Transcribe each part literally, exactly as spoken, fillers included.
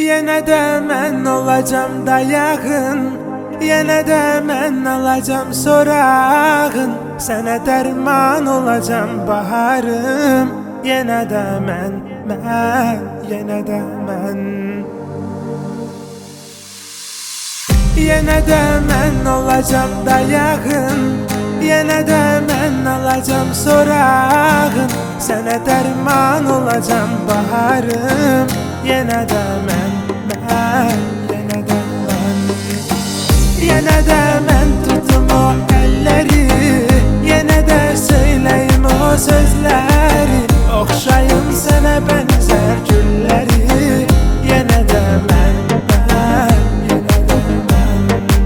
Yenə də mən olacam dayağın, yenə də mən alacam sorağın. Sənə dərman olacam baharım, yenə də mən, mən, yenə də mən. Yenə də mən olacam dayağın, yenə də mən alacam sorağın. Sənə dərman olacam baharım, yenə də mən, mən, yenə də mən. Yenə də mən tutum o əlləri, yenə də söyləyim o sözləri. Oxşayım sənə bənzər gülləri, yenə də mən, mən, yenə də mən.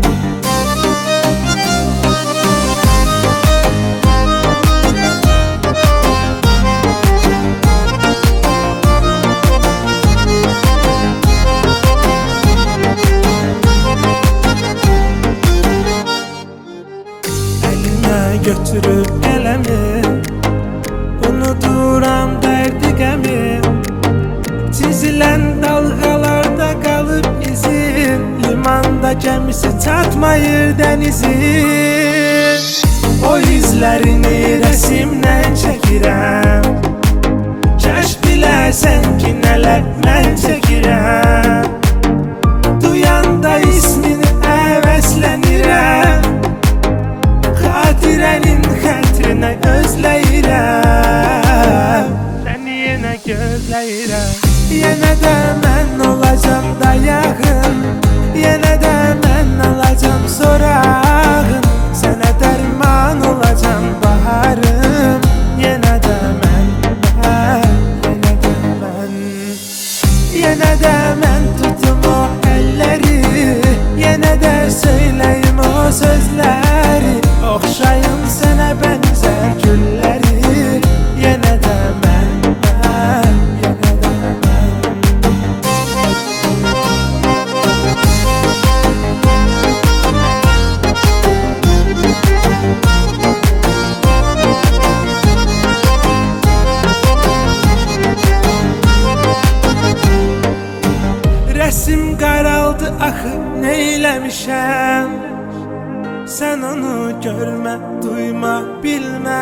Götürüp elemi, unuturam derdi gemi. Çizilen dalgalarda kalıp izi, limanda gemisi çatmayır denizi. O izlerini resimle çekirəm, kaş biləsən ki nələr mən çəkirəm. Duyanda ismini əvəzlənirəm, xatirənin xətrinə özləyirəm, səni yenə gözləyirəm. Yenə də mən olacam dayağın, yenə də mən alacam sorağın. Sənə dərman olacam baharım, yenə də mən, mən, yenə də mən. Yenə də mən tutum o əlləri, yenə də söyləyim o sözləri. Oxşayım sənə bənzər gülləri, yenə də mən, mən, yenə də mən. Rəsim qaraldı axı neyləmişəm. Sən onu görmə, duyma, bilmə.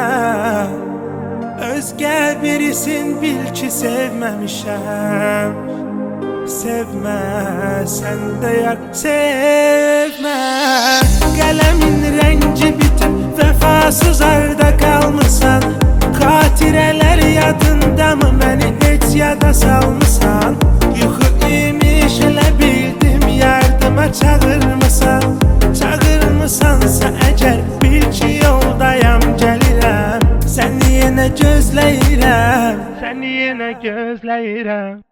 Özgə birisin bil ki sevməmişəm. Sevmə, sən də yar sevmə. Qələmin rəngi bitib, vəfasız arda qalmısan. Xatirələr yadındamı, məni heç yada salmısan. Yuxu imiş elə bildim, yardıma çağırmısan. Çağırmısansa əgər bil ki yoldayam gəlirəm. Səni yenə gözləyirəm, səni yenə gözləyirəm.